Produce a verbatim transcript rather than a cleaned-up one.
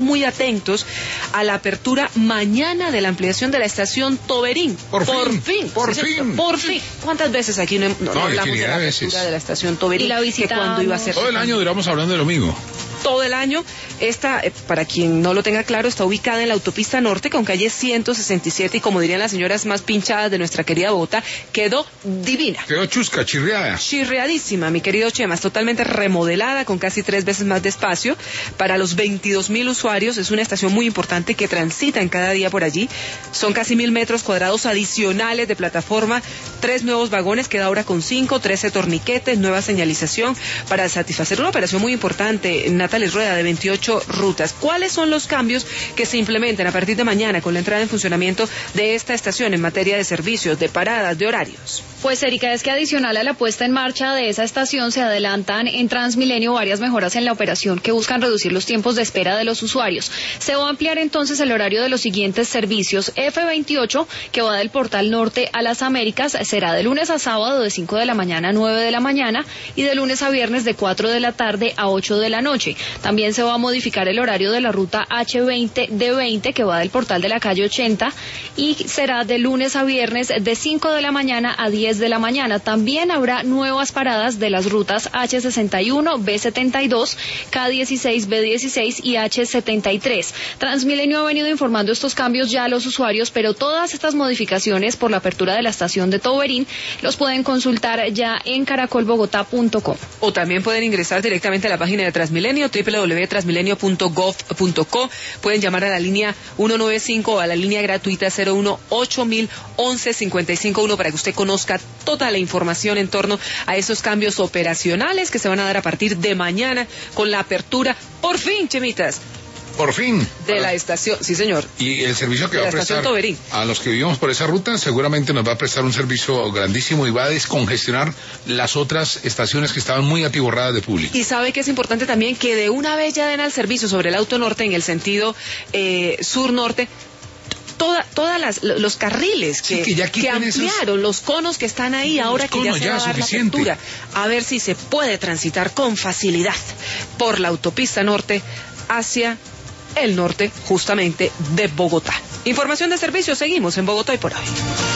muy atentos a la apertura mañana de la ampliación de la estación Toberín. Por, por fin, fin, por ¿sí? fin. Por fin. ¿Cuántas veces aquí no, no, no hablamos de la apertura veces. de la estación Toberín? Y la visitamos. Que cuando iba a ser... Todo el año duramos hablando de lo mismo. Todo el año. Esta, eh, para quien no lo tenga claro, está ubicada en la autopista norte con calle ciento sesenta y siete y, como dirían las señoras más pinchadas de nuestra querida Bogotá, quedó divina. Quedó chusca, chirriada. Chirriadísima, mi querido Chema, es totalmente remodelada con casi tres veces más de espacio para los veintidós mil usuarios. Es una estación muy importante que transitan cada día por allí. Son casi mil metros cuadrados adicionales de plataforma, tres nuevos vagones, queda ahora con cinco, trece torniquetes, nueva señalización para satisfacer una operación muy importante. Natalia Rueda, de veintiocho rutas. ¿Cuáles son los cambios que se implementan a partir de mañana con la entrada en funcionamiento de esta estación en materia de servicios, de paradas, de horarios? Pues, Erika, es que adicional a la puesta en marcha de esa estación se adelantan en Transmilenio varias mejoras en la operación que buscan reducir los tiempos de espera de los usuarios. Se va a ampliar entonces el horario de los siguientes servicios. F veintiocho, que va del Portal Norte a las Américas, será de lunes a sábado de cinco de la mañana a nueve de la mañana y de lunes a viernes de cuatro de la tarde a ocho de la noche. También se va a modificar el horario de la ruta H veinte D veinte, que va del Portal de la calle ochenta y será de lunes a viernes de cinco de la mañana a diez de la mañana. También habrá nuevas paradas de las rutas H sesenta y uno, B setenta y dos, K dieciséis, B dieciséis y H setenta y tres. Transmilenio ha venido informando estos cambios ya a los usuarios, pero todas estas modificaciones por la apertura de la estación de Toberín los pueden consultar ya en caracol bogotá punto com. O también pueden ingresar directamente a la página de Transmilenio, doble u doble u doble u punto transmilenio punto gov punto co. Pueden llamar a la línea ciento noventa y cinco o a la línea gratuita cero uno ocho mil once cincuenta y cinco uno para que usted conozca toda la información en torno a esos cambios operacionales que se van a dar a partir de mañana con la apertura, por fin, Chemitas, por fin, de para... la estación, sí señor. Y el servicio que de va a prestar Toberín a los que vivimos por esa ruta seguramente nos va a prestar un servicio grandísimo y va a descongestionar las otras estaciones que estaban muy atiborradas de público. Y sabe que es importante también que de una vez ya den al servicio sobre el Auto Norte en el sentido eh, sur-norte toda, todas las, los carriles que, sí, que, que ampliaron, esos... los conos que están ahí, los ahora que ya se ya va a dar la apertura, a ver si se puede transitar con facilidad por la autopista norte hacia el norte justamente de Bogotá. Información de servicio, seguimos en Bogotá y por hoy.